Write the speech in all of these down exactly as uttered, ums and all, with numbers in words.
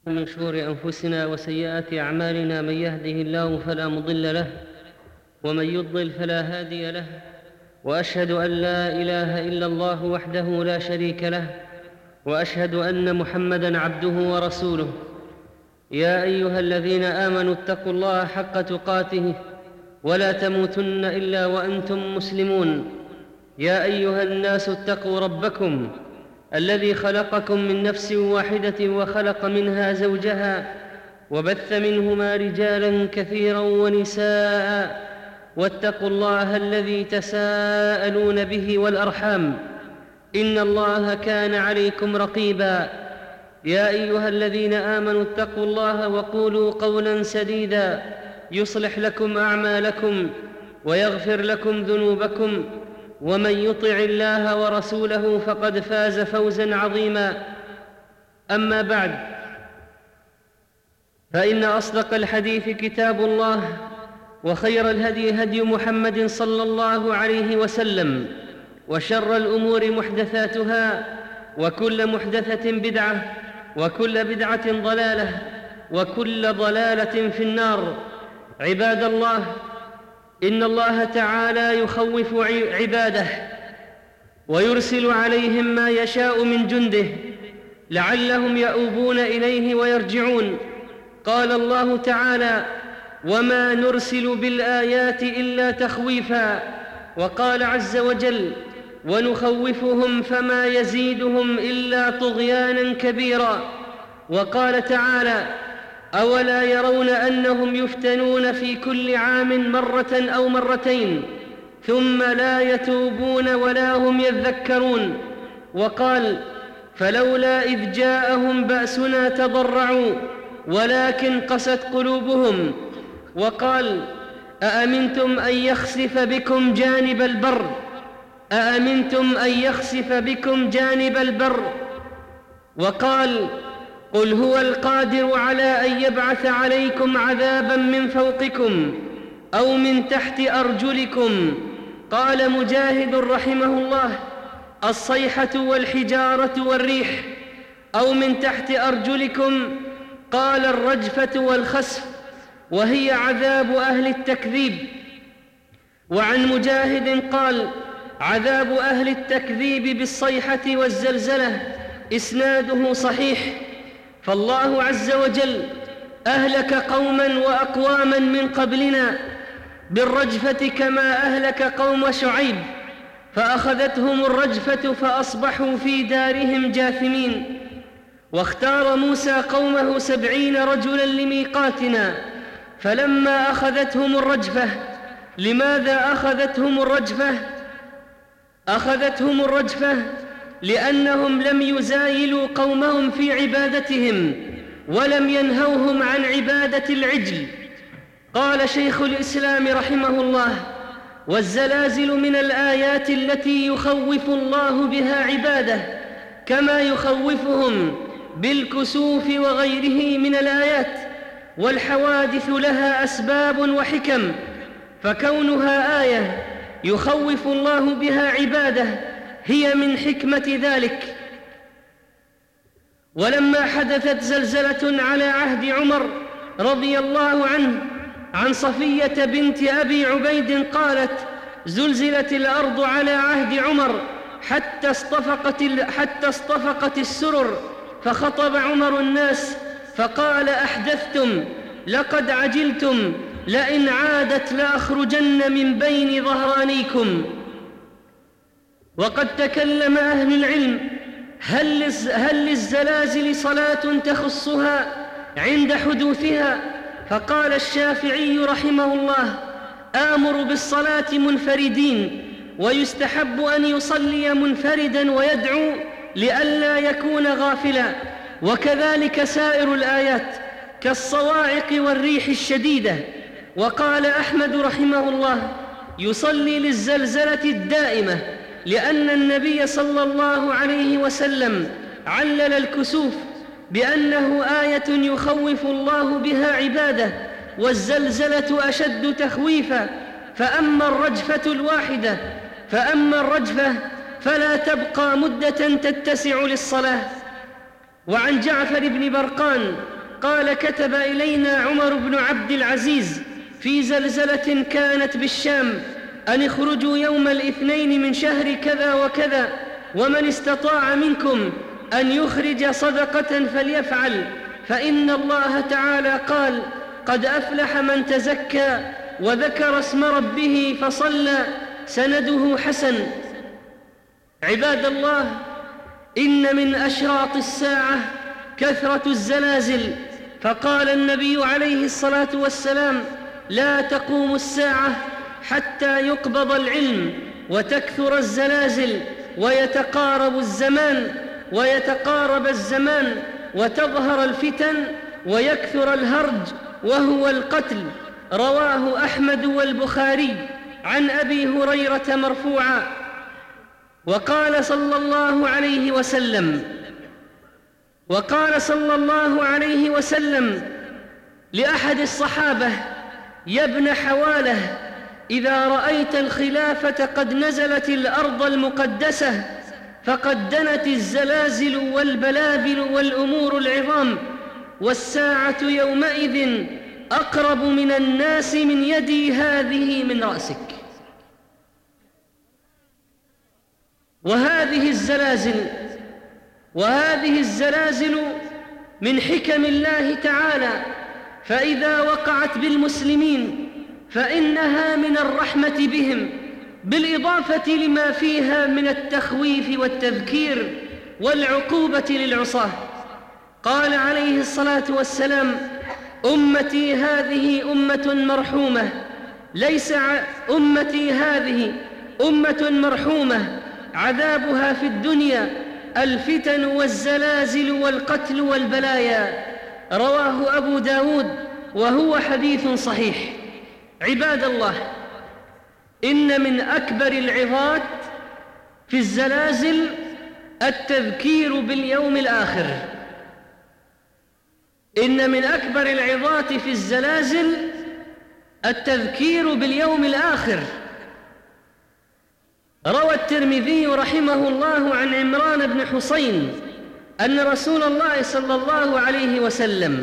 من شرور أنفسنا وسيئات أعمالنا، من يهده الله فلا مضل له ومن يضلل فلا هادي له، وأشهد أن لا إله إلا الله وحده لا شريك له، وأشهد أن محمدًا عبده ورسوله. يا أيها الذين آمنوا اتقوا الله حق تقاته ولا تموتن إلا وأنتم مسلمون. يا أيها الناس اتقوا ربكم الذي خلقكم من نفس واحدة وخلق منها زوجها وبث منهما رجالا كثيرا ونساء، واتقوا الله الذي تساءلون به والأرحام، إن الله كان عليكم رقيبا. يا أيها الذين آمنوا اتقوا الله وقولوا قولا سديدا يصلح لكم أعمالكم ويغفر لكم ذنوبكم، ومن يطع الله ورسوله فقد فاز فوزا عظيما. أما بعد، فإن أصدق الحديث كتاب الله، وخير الهدي هدي محمد صلى الله عليه وسلم، وشر الأمور محدثاتها، وكل محدثة بدعة، وكل بدعة ضلالة، وكل ضلالة في النار. عباد الله، إن الله تعالى يخوف عباده ويرسل عليهم ما يشاء من جنده لعلهم يؤوبون إليه ويرجعون. قال الله تعالى: وما نرسل بالآيات إلا تخويفا. وقال عز وجل: ونخوفهم فما يزيدهم إلا طغيانا كبيرا. وقال تعالى: أولا يرون أنهم يفتنون في كل عام مرة أو مرتين ثم لا يتوبون ولا هم يذكرون. وقال: فلولا إذ جاءهم بأسنا تضرعوا ولكن قست قلوبهم. وقال: أأمنتم أن يخسف بكم جانب البر أأمنتم أن يخسف بكم جانب البر. وقال: قل هو القادر على أن يبعث عليكم عذابا من فوقكم أو من تحت أرجلكم. قال مجاهد رحمه الله: الصيحة والحجارة والريح. أو من تحت أرجلكم قال الرجفة والخسف، وهي عذاب أهل التكذيب. وعن مجاهد قال: عذاب أهل التكذيب بالصيحة والزلزلة. إسناده صحيح. فالله عز وجل أهلك قوما وأقواما من قبلنا بالرجفة كما أهلك قوم شعيب، فأخذتهم الرجفة فأصبحوا في دارهم جاثمين. واختار موسى قومه سبعين رجلا لميقاتنا، فلما أخذتهم الرجفة. لماذا أخذتهم الرجفة؟ أخذتهم الرجفة لأنهم لم يزايلوا قومهم في عبادتهم ولم ينهوهم عن عبادة العجل. قال شيخ الإسلام رحمه الله: والزلازل من الآيات التي يخوف الله بها عباده، كما يخوفهم بالكسوف وغيره من الآيات. والحوادث لها أسباب وحكم، فكونها آية يخوف الله بها عباده هي من حكمة ذلك. ولما حدثت زلزلة على عهد عمر رضي الله عنه عن صفية بنت أبي عبيد قالت: زلزلت الأرض على عهد عمر حتى اصطفقت, حتى اصطفقت السرر، فخطب عمر الناس فقال: أحدثتم، لقد عجلتم، لئن عادت لأخرجن من بين ظهرانيكم. وقد تكلم أهل العلم: هل هل للزلازل صلاة تخصها عند حدوثها؟ فقال الشافعي رحمه الله: آمر بالصلاة منفردين، ويستحب أن يصلي منفردا ويدعو لئلا يكون غافلا. وكذلك سائر الآيات كالصواعق والريح الشديدة. وقال أحمد رحمه الله: يصلي للزلزلة الدائمة، لأن النبي صلى الله عليه وسلم علل الكسوف بأنه آية يخوف الله بها عباده، والزلزلة أشد تخويفا. فأما الرجفة الواحدة فأما الرجفة فلا تبقى مدة تتسع للصلاة. وعن جعفر بن برقان قال: كتب إلينا عمر بن عبد العزيز في زلزلة كانت بالشام أن اخرجوا يوم الاثنين من شهر كذا وكذا، ومن استطاع منكم أن يخرج صدقة فليفعل، فإن الله تعالى قال: قد أفلح من تزكى وذكر اسم ربه فصلى. سنده حسن. عباد الله، إن من أشراط الساعة كثرة الزلازل، فقال النبي عليه الصلاة والسلام: لا تقوم الساعة حتى يقبض العلم وتكثر الزلازل ويتقارب الزمان ويتقارب الزمان وتظهر الفتن ويكثر الهرج وهو القتل. رواه أحمد والبخاري عن أبي هريرة مرفوعا. وقال صلى الله عليه وسلم وقال صلى الله عليه وسلم لأحد الصحابة: يا ابن حواله، إذا رأيت الخلافة قد نزلت الأرض المقدسة فقد دنت الزلازل والبلابل والأمور العظام، والساعة يومئذ أقرب من الناس من يدي هذه من رأسك. وهذه الزلازل وهذه الزلازل من حكم الله تعالى، فإذا وقعت بالمسلمين فإنها من الرحمة بهم، بالإضافة لما فيها من التخويف والتذكير والعقوبة للعصاة. قال عليه الصلاة والسلام: أمتي هذه أمة مرحومة ليس ع... أمتي هذه أمة مرحومة عذابها في الدنيا الفتن والزلازل والقتل والبلايا. رواه أبو داود وهو حديث صحيح. عباد الله، إن من أكبر العظات في الزلازل التذكير باليوم الآخر. إن من أكبر العظات في الزلازل التذكير باليوم الآخر. روى الترمذي رحمه الله عن عمران بن حسين أن رسول الله صلى الله عليه وسلم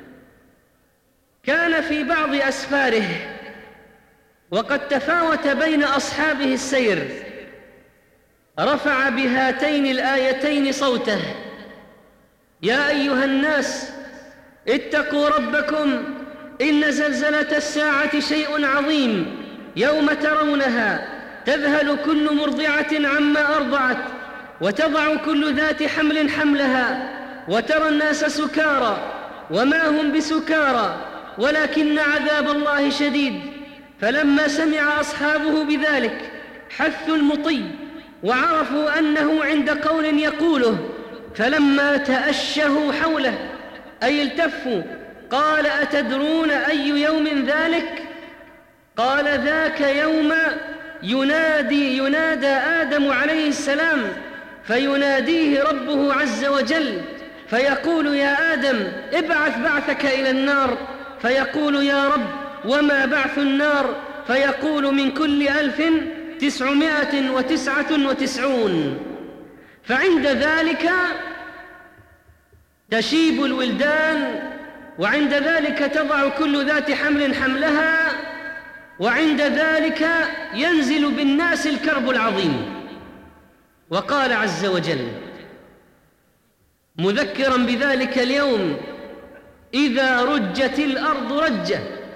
كان في بعض أسفاره وقد تفاوت بين أصحابه السير، رفع بهاتين الآيتين صوته: يا أيها الناس اتقوا ربكم إن زلزلة الساعة شيء عظيم، يوم ترونها تذهل كل مرضعة عما أرضعت وتضع كل ذات حمل حملها، وترى الناس سكارى وما هم بسكارى ولكن عذاب الله شديد. فلما سمع أصحابه بذلك حثوا المطي وعرفوا أنه عند قول يقوله، فلما تأشهوا حوله أي التفوا قال: أتدرون أي يوم ذلك؟ قال: ذاك يوم ينادي ينادى آدم عليه السلام فيناديه ربه عز وجل فيقول: يا آدم ابعث بعثك إلى النار، فيقول: يا رب وما بعث النار؟ فيقول: من كل ألف تسعمائة وتسعة وتسعون. فعند ذلك تشيب الولدان، وعند ذلك تضع كل ذات حمل حملها، وعند ذلك ينزل بالناس الكرب العظيم. وقال عز وجل مذكرا بذلك اليوم: إذا رجت الأرض رجة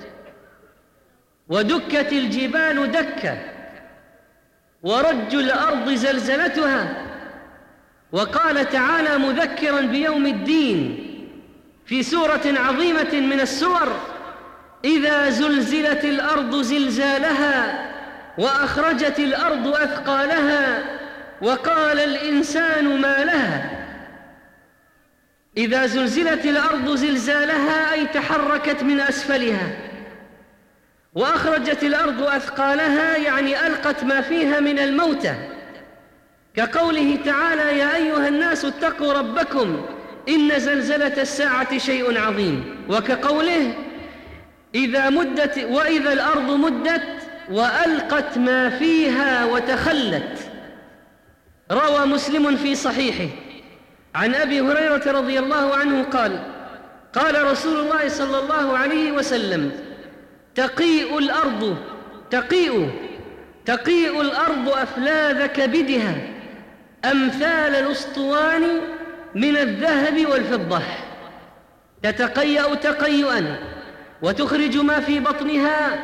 ودكت الجبال دكة ورج الأرض زلزلتها. وقال تعالى مذكرا بيوم الدين في سورة عظيمة من السور: إذا زلزلت الأرض زلزالها وأخرجت الأرض أثقالها وقال الإنسان ما لها. إذا زلزلت الأرض زلزالها أي تحركت من أسفلها، وأخرجت الأرض أثقالها يعني ألقت ما فيها من الموتى، كقوله تعالى: يا أيها الناس اتقوا ربكم إن زلزلة الساعة شيء عظيم، وكقوله: إذا مدت وإذا الأرض مدت وألقت ما فيها وتخلت. روى مسلم في صحيحه عن أبي هريرة رضي الله عنه قال: قال رسول الله صلى الله عليه وسلم: تقيء الأرض تقيء تقيء الأرض أفلاذ كبدها أمثال الأسطوان من الذهب والفضة، تتقيأ تقيؤا وتخرج ما في بطنها،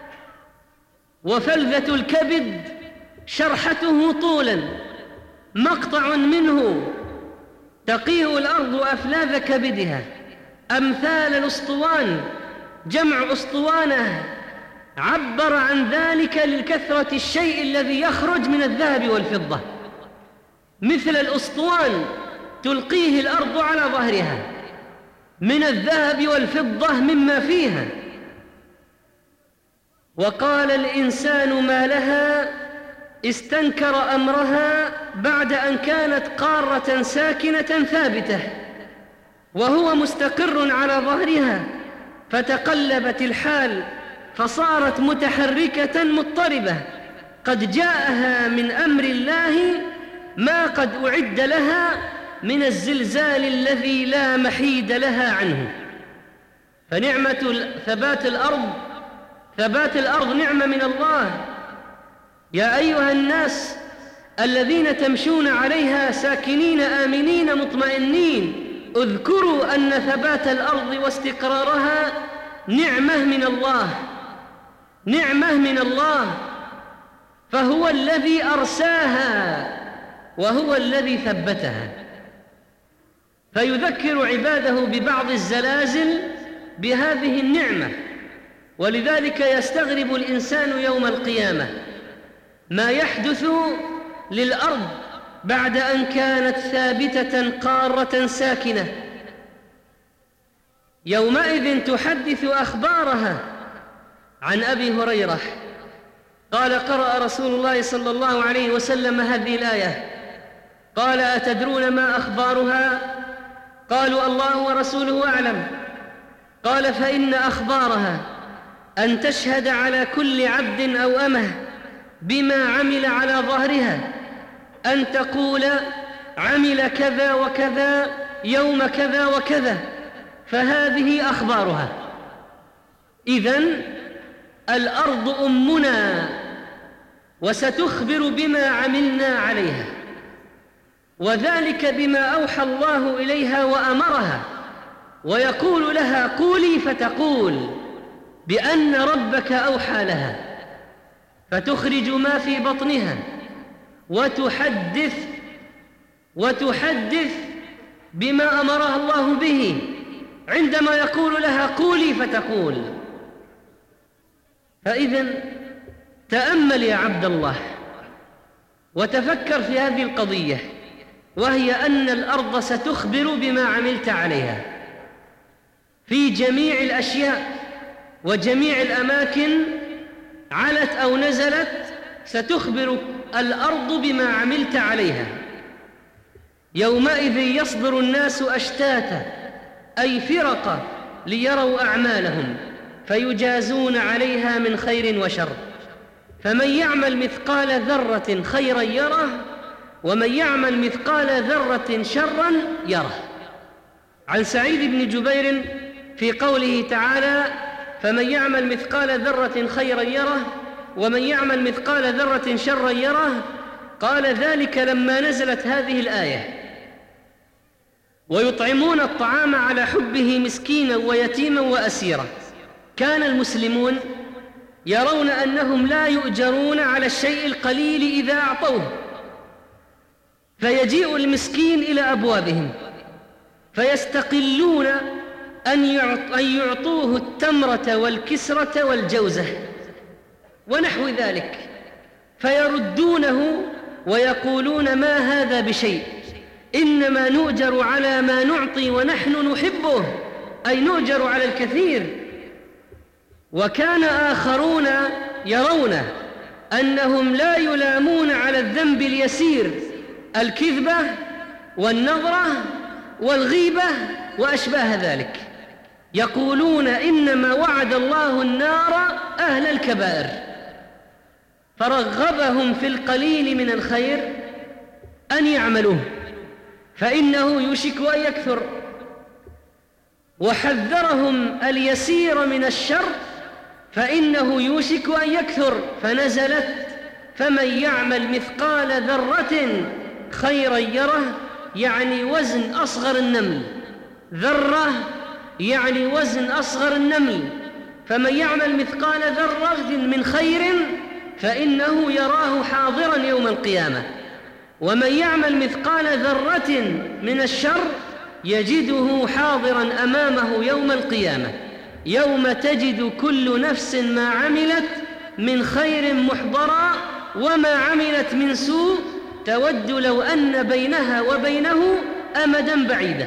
وفلذة الكبد شرحته طولا مقطع منه. تقيء الأرض أفلاذ كبدها أمثال الأسطوان، جمع أسطوانة، عبر عن ذلك لكثرة الشيء الذي يخرج من الذهب والفضة، مثل الأسطوان تلقيه الأرض على ظهرها من الذهب والفضة مما فيها. وقال الإنسان ما لها استنكر أمرها بعد أن كانت قارة ساكنة ثابتة وهو مستقر على ظهرها، فتقلبت الحال فصارت متحركة مضطربة، قد جاءها من أمر الله ما قد أعد لها من الزلزال الذي لا محيد لها عنه. فنعمة ثبات الأرض ثبات الأرض نعمة من الله. يا أيها الناس الذين تمشون عليها ساكنين آمنين مطمئنين، اذكروا أن ثبات الأرض واستقرارها نعمة من الله، نعمة من الله، فهو الذي أرساها وهو الذي ثبتها. فيذكر عباده ببعض الزلازل بهذه النعمة. ولذلك يستغرب الإنسان يوم القيامة ما يحدث للأرض بعد أن كانت ثابتة قارة ساكنة. يومئذ تحدث أخبارها. عن أبي هريرة قال: قرأ رسول الله صلى الله عليه وسلم هذه الآية، قال: أتدرون ما أخبارها؟ قالوا: الله ورسوله أعلم. قال: فإن أخبارها أن تشهد على كل عبد أو أمة بما عمل على ظهرها، أن تقول: عمل كذا وكذا يوم كذا وكذا، فهذه أخبارها. إذن الأرض أمنا وستخبر بما عملنا عليها، وذلك بما أوحى الله إليها وأمرها، ويقول لها: قولي فتقول، بأن ربك أوحى لها، فتخرج ما في بطنها وتحدث وتحدث بما أمرها الله به عندما يقول لها: قولي فتقول. فإذن تأمل يا عبد الله وتفكر في هذه القضية، وهي أن الأرض ستخبر بما عملت عليها في جميع الأشياء وجميع الأماكن، علت أو نزلت، ستخبر الأرض بما عملت عليها. يومئذ يصدر الناس أشتاتا، أي فرقة، ليروا أعمالهم فيجازون عليها من خير وشر. فمن يعمل مثقال ذرة خيرا يره، ومن يعمل مثقال ذرة شرا يره. عن سعيد بن جبير في قوله تعالى: فمن يعمل مثقال ذرة خيرا يره ومن يعمل مثقال ذرة شرا يره، قال: ذلك لما نزلت هذه الآية: ويطعمون الطعام على حبه مسكينا ويتيما وأسيرا. كان المسلمون يرون أنهم لا يؤجرون على الشيء القليل إذا أعطوه، فيجيء المسكين إلى أبوابهم فيستقلون أن يعطوه التمرة والكسرة والجوزة ونحو ذلك، فيردونه ويقولون: ما هذا بشيء، إنما نؤجر على ما نعطي ونحن نحبه، أي نؤجر على الكثير. وكان آخرون يرون أنهم لا يلامون على الذنب اليسير، الكذبة والنظرة والغيبة وأشباه ذلك، يقولون: إنما وعد الله النار أهل الكبائر، فرغبهم في القليل من الخير أن يعملوه، فإنه يوشك أن يكثر. وحذرهم اليسير من الشر فإنه يوشك أن يكثر، فنزلت: فمن يعمل مثقال ذرة خيرا يره، يعني وزن أصغر النمل. ذرة يعني وزن أصغر النمل. فمن يعمل مثقال ذرة من خير فإنه يراه حاضرا يوم القيامة، ومن يعمل مثقال ذرة من الشر يجده حاضرا أمامه يوم القيامة، يوم تجد كل نفس ما عملت من خير محضرا وما عملت من سوء تود لو أن بينها وبينه أمدا بعيدا.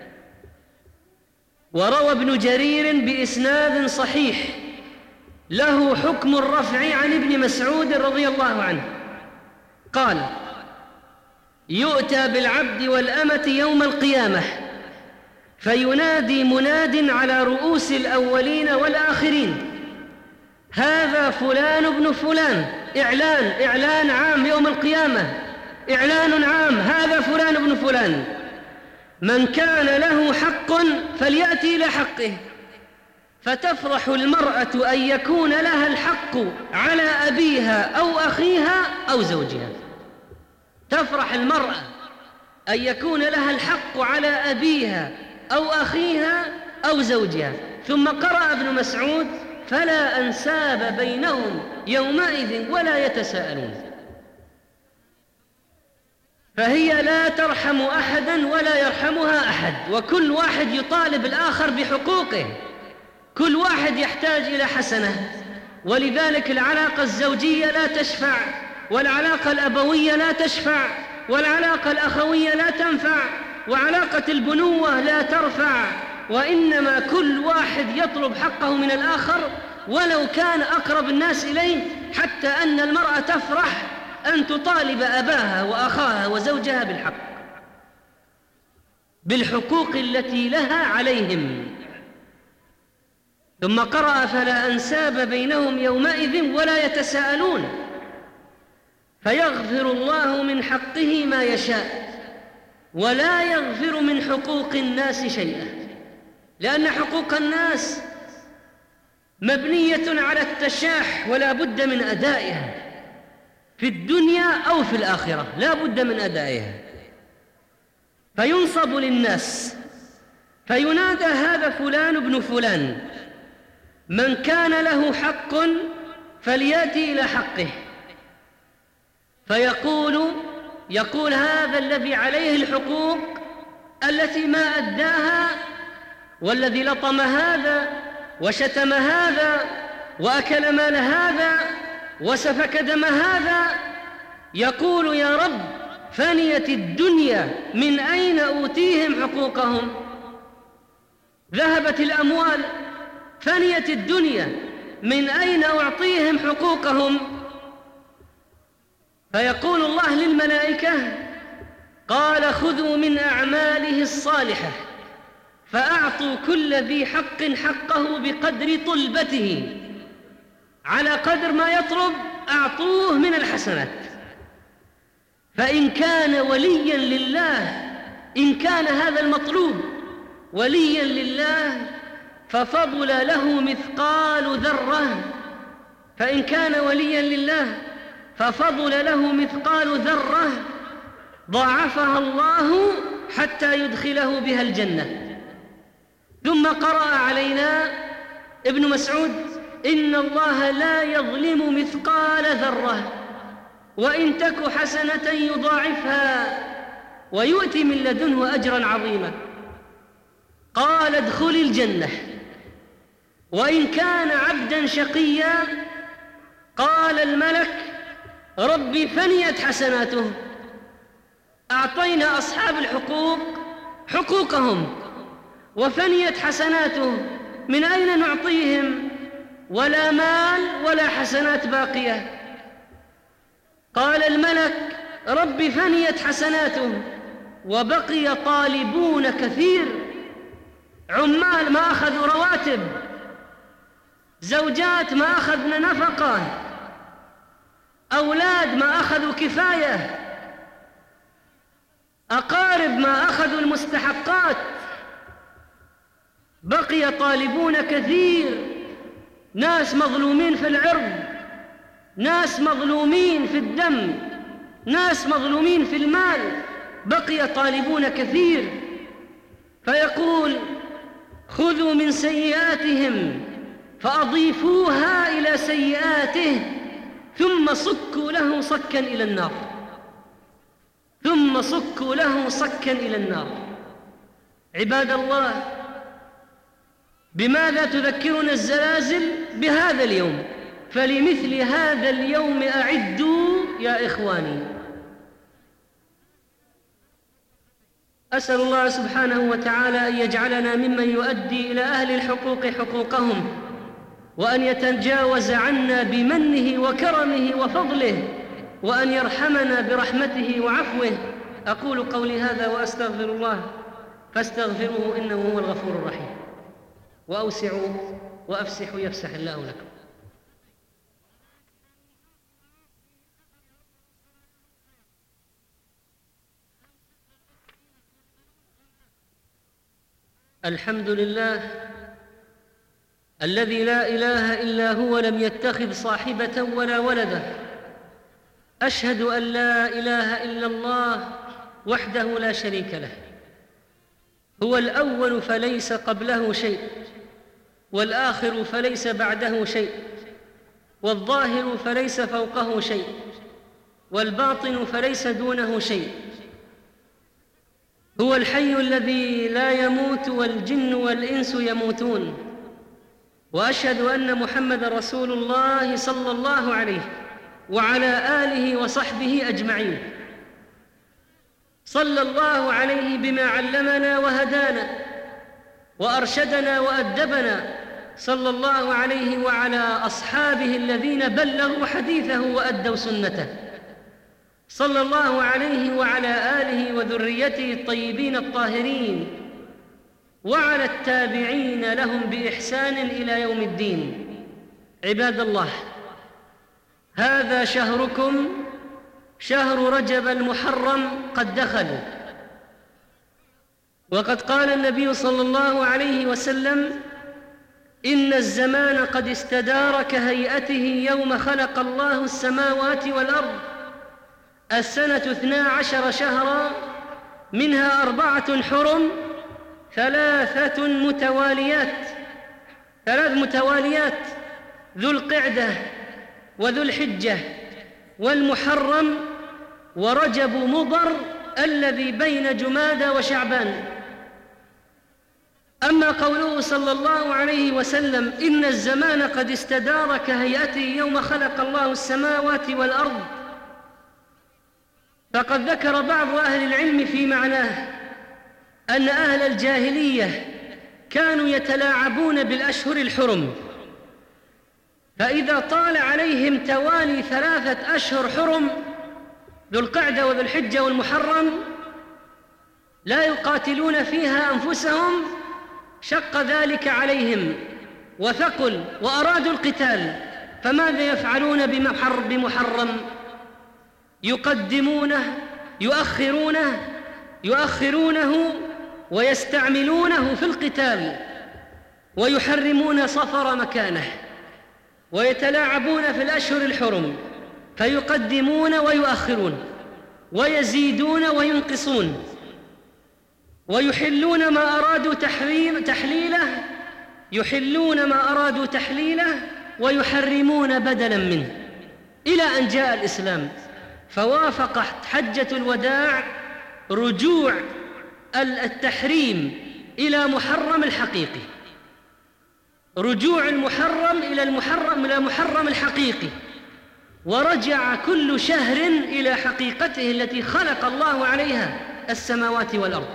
وروى ابن جرير بإسناد صحيح له حكم الرفع عن ابن مسعود رضي الله عنه قال: يؤتى بالعبد والأمة يوم القيامة فينادي مناد على رؤوس الأولين والآخرين: هذا فلان ابن فلان. إعلان إعلان عام يوم القيامة، إعلان عام: هذا فلان ابن فلان، من كان له حق فليأتي إلى حقه. فتفرح المرأة أن يكون لها الحق على أبيها أو أخيها أو زوجها. تفرح المرأة أن يكون لها الحق على أبيها أو أخيها أو زوجها. ثم قرأ ابن مسعود: فلا أنساب بينهم يومئذ ولا يتساءلون. فهي لا ترحم أحدا ولا يرحمها أحد، وكل واحد يطالب الآخر بحقوقه، كل واحد يحتاج إلى حسنة. ولذلك العلاقة الزوجية لا تشفع، والعلاقة الأبوية لا تشفع، والعلاقة الأخوية لا تنفع، وعلاقة البنوة لا ترفع، وإنما كل واحد يطلب حقه من الآخر ولو كان أقرب الناس إليه، حتى أن المرأة تفرح أن تطالب أباها وأخاها وزوجها بالحق، بالحقوق التي لها عليهم. ثم قرأ: فلا أنساب بينهم يومئذ ولا يتساءلون، فيغفر الله من حقه ما يشاء ولا يغفر من حقوق الناس شيئا، لأن حقوق الناس مبنية على التشاح ولا بد من أدائها في الدنيا أو في الآخرة، لا بد من أدائها. فينصب للناس فينادى: هذا فلان ابن فلان، من كان له حق فليأتي إلى حقه. فيقول يقول هذا الذي عليه الحقوق التي ما أداها، والذي لطم هذا وشتم هذا وأكل مال هذا وسفك دم هذا، يقول: يا رب، فنيت الدنيا، من أين أوتيهم حقوقهم؟ ذهبت الأموال، فنيت الدنيا، من أين أعطيهم حقوقهم؟ فيقول الله للملائكة: قال: خذوا من أعماله الصالحة فأعطوا كل ذي حق حقه بقدر طلبته، على قدر ما يطلب أعطوه من الحسنات. فإن كان وليا لله، إن كان هذا المطلوب وليا لله ففضل له مثقال ذرة، فإن كان وليا لله ففضل له مثقال ذرة ضاعفها الله حتى يدخله بها الجنة. ثم قرأ علينا ابن مسعود: إن الله لا يظلم مثقال ذرة وإن تك حسنة يضاعفها ويؤتي من لدنه أجرا عظيما. قال: ادخل الجنة. وإن كان عبدا شقيا قال الملك: ربي فنيت حسناته. أعطينا أصحاب الحقوق حقوقهم وفنيت حسناته، من أين نعطيهم؟ ولا مال ولا حسنات باقية. قال الملك: ربي فنيت حسناته، وبقي طالبون كثير، عمال ما أخذوا رواتب، زوجات ما أخذن نفقة، أولاد ما أخذوا كفاية، أقارب ما أخذوا المستحقات، بقي طالبون كثير، ناس مظلومين في العرض، ناس مظلومين في الدم، ناس مظلومين في المال، بقي طالبون كثير. فيقول خذوا من سيئاتهم فأضيفوها إلى سيئاته ثم صكوا له صكا إلى النار، ثم صكوا له صكا إلى النار. عباد الله، بماذا تذكرنا الزلازل؟ بهذا اليوم، فلمثل هذا اليوم أعدوا يا إخواني. أسأل الله سبحانه وتعالى أن يجعلنا ممن يؤدي إلى أهل الحقوق حقوقهم، وأن يتجاوز عنا بمنه وكرمه وفضله، وأن يرحمنا برحمته وعفوه. أقول قولي هذا وأستغفر الله فاستغفروه إنه هو الغفور الرحيم. وأوسعوا وأفسحوا يفسح الله لكم. الحمد لله الذي لا إله إلا هو لم يتخذ صاحبة ولا ولدا. أشهد أن لا إله إلا الله وحده لا شريك له، هو الأول فليس قبله شيء، والآخر فليس بعده شيء، والظاهر فليس فوقه شيء، والباطن فليس دونه شيء. هو الحي الذي لا يموت والجن والإنس يموتون. وأشهد أن محمد رسول الله صلى الله عليه وعلى آله وصحبه أجمعين. صلى الله عليه بما علمنا وهدانا وأرشدنا وأدبنا، صلى الله عليه وعلى أصحابه الذين بلغوا حديثه وأدوا سنته، صلى الله عليه وعلى آله وذريته الطيبين الطاهرين، وعلى التابعين لهم بإحسان إلى يوم الدين. عباد الله، هذا شهركم شهر رجب المحرم قد دخل، وقد قال النبي صلى الله عليه وسلم: إن الزمان قد استدار كهيئته يوم خلق الله السماوات والأرض، السنة اثنا عشر شهرا، منها أربعة حرم، ثلاثة متواليات ثلاث متواليات ذو القعدة وذو الحجة والمحرم ورجب مضر الذي بين جمادى وشعبان. أما قوله صلى الله عليه وسلم: إن الزمان قد استدار كهيئته يوم خلق الله السماوات والأرض، فقد ذكر بعض أهل العلم في معناه أن أهل الجاهلية كانوا يتلاعبون بالأشهر الحرم، فإذا طال عليهم توالي ثلاثة أشهر حرم، ذو القعدة وذو الحجة والمحرم، لا يقاتلون فيها أنفسهم، شق ذلك عليهم وثقل وأرادوا القتال، فماذا يفعلون بمحرم؟ يقدمونه يؤخرونه يؤخرونه ويستعملونه في القتال، ويحرمون صفر مكانه، ويتلاعبون في الأشهر الحرم، فيقدمون ويؤخرون، ويزيدون وينقصون، ويحلون ما أرادوا تحريم تحليله يحلون ما أرادوا تحليله ويحرمون بدلا منه، إلى أن جاء الإسلام فوافقت حجة الوداع رجوع التحريم إلى محرم الحقيقي، رجوع المحرم إلى المحرم إلى محرم الحقيقي، ورجع كل شهر إلى حقيقته التي خلق الله عليها السماوات والأرض،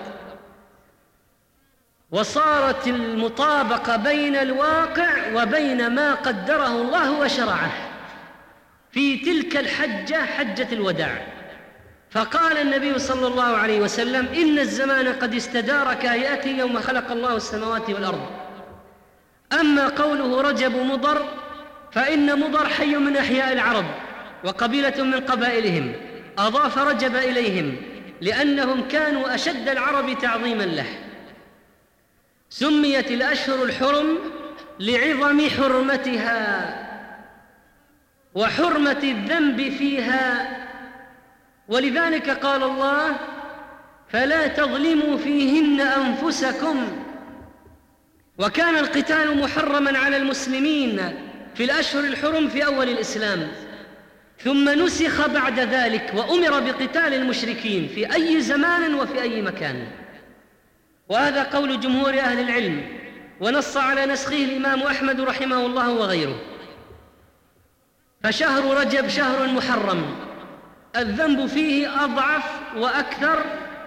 وصارت المطابقة بين الواقع وبين ما قدره الله وشرعه في تلك الحجة، حجة الوداع. فقال النبي صلى الله عليه وسلم: إن الزمان قد استدار كهيئته يوم خلق الله السماوات والأرض. أما قوله رجب مضر، فإن مضر حي من أحياء العرب وقبيلة من قبائلهم، أضاف رجب إليهم لأنهم كانوا أشد العرب تعظيما له. سميت الأشهر الحرم لعظم حرمتها وحرمة الذنب فيها، ولذلك قال الله: فلا تظلموا فيهن أنفسكم. وكان القتال محرما على المسلمين في الأشهر الحرم في أول الإسلام، ثم نسخ بعد ذلك وأمر بقتال المشركين في أي زمان وفي أي مكان، وهذا قول جمهور أهل العلم، ونص على نسخه الإمام أحمد رحمه الله وغيره. فشهر رجب شهر محرم، الذنب فيه أضعف وأكثر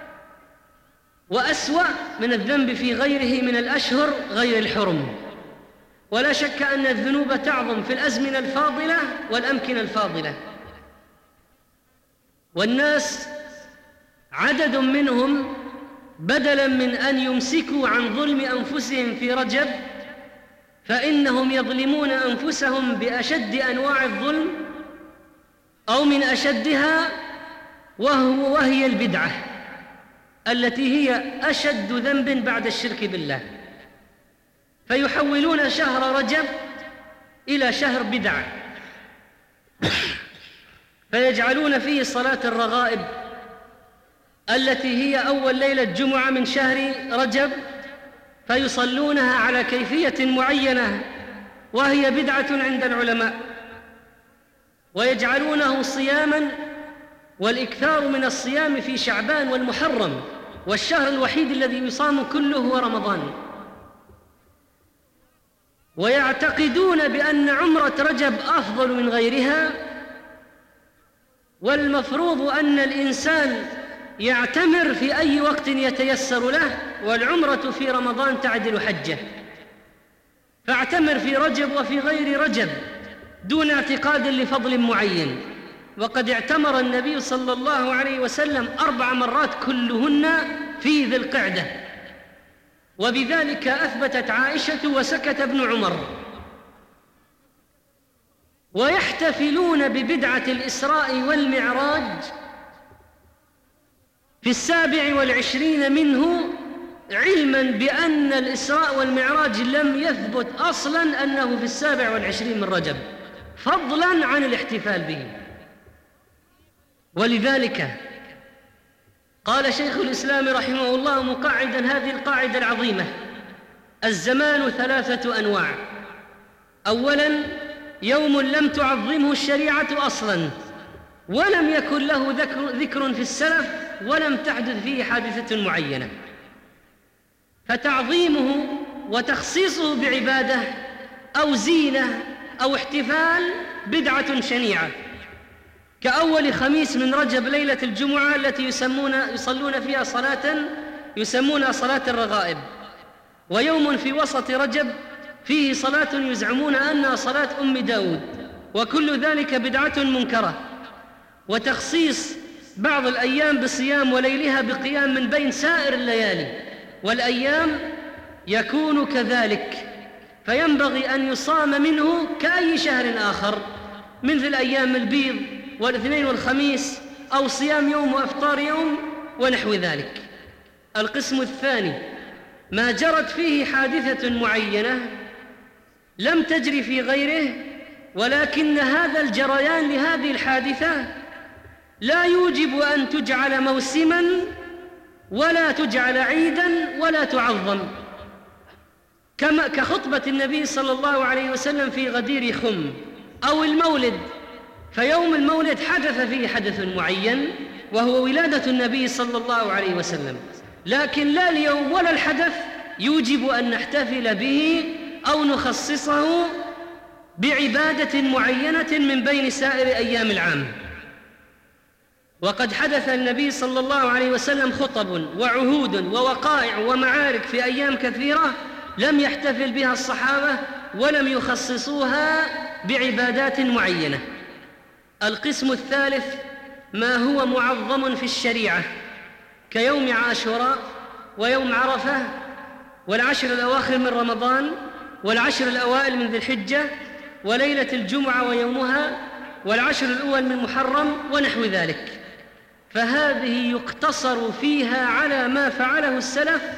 وأسوأ من الذنب في غيره من الأشهر غير الحرم، ولا شك أن الذنوب تعظم في الأزمنة الفاضلة والأمكنة الفاضلة. والناس عدد منهم بدلاً من أن يمسكوا عن ظلم أنفسهم في رجب، فإنهم يظلمون أنفسهم بأشد أنواع الظلم أو من أشدها، وهو وهي البدعة التي هي أشد ذنب بعد الشرك بالله. فيحولون شهر رجب إلى شهر بدع، فيجعلون فيه صلاة الرغائب التي هي أول ليلة جمعة من شهر رجب، فيصلونها على كيفية معينة وهي بدعة عند العلماء، ويجعلونه صياماً، والإكثار من الصيام في شعبان والمحرم، والشهر الوحيد الذي يصام كله هو رمضان. ويعتقدون بأن عمرة رجب أفضل من غيرها، والمفروض أن الإنسان يعتمر في أي وقت يتيسر له، والعمرة في رمضان تعدل حجة، فاعتمر في رجب وفي غير رجب دون اعتقاد لفضل معين. وقد اعتمر النبي صلى الله عليه وسلم أربع مرات كلهن في ذي القعدة، وبذلك أثبتت عائشة وسكت ابن عمر. ويحتفلون ببدعة الإسراء والمعراج في السابع والعشرين منه، علماً بأن الإسراء والمعراج لم يثبت أصلاً أنه في السابع والعشرين من رجب، فضلاً عن الاحتفال به. ولذلك قال شيخ الإسلام رحمه الله مقعداً هذه القاعدة العظيمة: الزمان ثلاثة أنواع. أولاً يوم لم تعظمه الشريعة أصلاً، ولم يكن له ذكر, ذكر في السلف، ولم تحدث فيه حادثة معينة، فتعظيمه وتخصيصه بعبادة أو زينة أو احتفال بدعة شنيعة، كأول خميس من رجب ليلة الجمعة التي يسمون يصلون فيها صلاة يسمونها صلاة الرغائب، ويوم في وسط رجب فيه صلاة يزعمون أنها صلاة أم داود، وكل ذلك بدعة منكرة. وتخصيص بعض الأيام بصيام وليلها بقيام من بين سائر الليالي والأيام يكون كذلك، فينبغي أن يصام منه كأي شهر آخر، مثل الأيام البيض والاثنين والخميس، أو صيام يوم وإفطار يوم ونحو ذلك. القسم الثاني ما جرت فيه حادثة معينة لم تجري في غيره، ولكن هذا الجريان لهذه الحادثة لا يوجب أن تجعل موسماً ولا تجعل عيداً ولا تعظم، كما كخطبة النبي صلى الله عليه وسلم في غدير خم، أو المولد، فيوم المولد حدث فيه حدث معين وهو ولادة النبي صلى الله عليه وسلم، لكن لا اليوم ولا الحدث يوجب أن نحتفل به أو نخصصه بعبادة معينة من بين سائر أيام العام. وقد حدث النبي صلى الله عليه وسلم خطب وعهود ووقائع ومعارك في أيام كثيرة لم يحتفل بها الصحابة ولم يخصصوها بعبادات معينة. القسم الثالث ما هو معظم في الشريعة كيوم عاشوراء ويوم عرفة والعشر الأواخر من رمضان والعشر الأوائل من ذي الحجة وليلة الجمعة ويومها والعشر الأول من محرم ونحو ذلك، فهذه يقتصر فيها على ما فعله السلف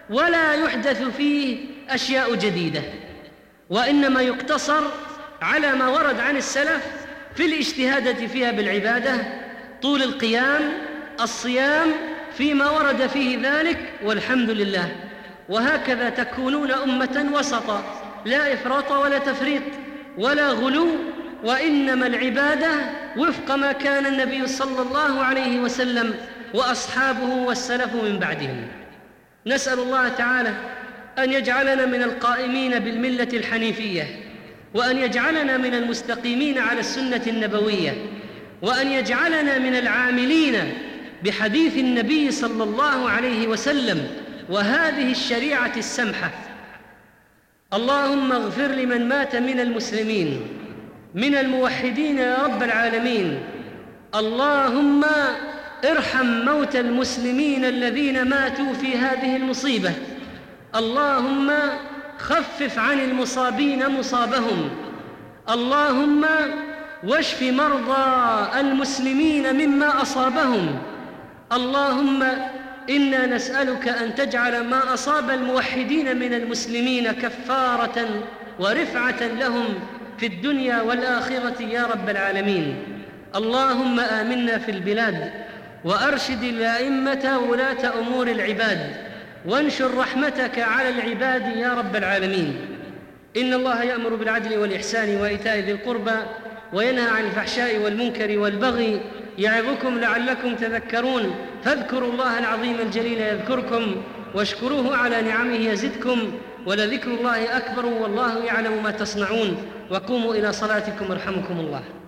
ولا يحدث فيه أشياء جديدة، وإنما يقتصر على ما ورد عن السلف في الاجتهاد فيها بالعبادة، طول القيام، الصيام، فيما ورد فيه ذلك، والحمد لله. وهكذا تكونون أمة وسطا، لا إفراط ولا تفريط ولا غلو، وإنما العبادة وفق ما كان النبي صلى الله عليه وسلم وأصحابه والسلف من بعدهم. نسأل الله تعالى أن يجعلنا من القائمين بالملة الحنيفية، وأن يجعلنا من المستقيمين على السنة النبوية، وأن يجعلنا من العاملين بحديث النبي صلى الله عليه وسلم وهذه الشريعة السمحة. اللهم اغفر لمن مات من المسلمين من الموحدين يا رب العالمين. اللهم ارحم موتى المسلمين الذين ماتوا في هذه المصيبة. اللهم خفف عن المصابين مصابهم. اللهم واشف مرضى المسلمين مما أصابهم. اللهم إنا نسألك أن تجعل ما أصاب الموحدين من المسلمين كفارة ورفعة لهم في الدنيا والآخرة يا رب العالمين. اللهم آمنا في البلاد، وأرشد الأئمة ولاة أمور العباد، وانشر رحمتك على العباد يا رب العالمين. إن الله يأمر بالعدل والإحسان وإيتاء ذي القربى، وينهى عن الفحشاء والمنكر والبغي، يعظكم لعلكم تذكرون. فاذكروا الله العظيم الجليل يذكركم، واشكروه على نعمه يزدكم، ولذكر الله أكبر والله يعلم ما تصنعون. وقوموا إلى صلاتكم يرحمكم الله.